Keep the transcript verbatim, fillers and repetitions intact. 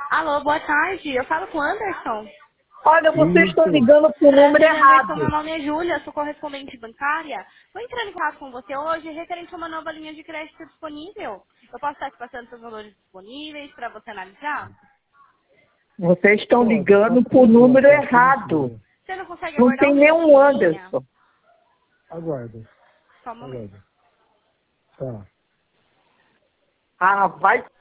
Alô, boa tarde. Eu falo com o Anderson. Olha, vocês estão Isso. ligando pro número Prazer, Anderson. Meu errado. nome é Júlia, sou correspondente bancária. Vou entrar em contato com você hoje referente a uma nova linha de crédito disponível. Eu posso estar te passando seus valores disponíveis para você analisar? Vocês estão Pode, ligando passa pro por número gentil, por errado. gentileza. Você não consegue Não aguardar tem um nenhum minutinho em linha? Anderson. Aguarda, Só um momento. aguarda. Tá. Ah, vai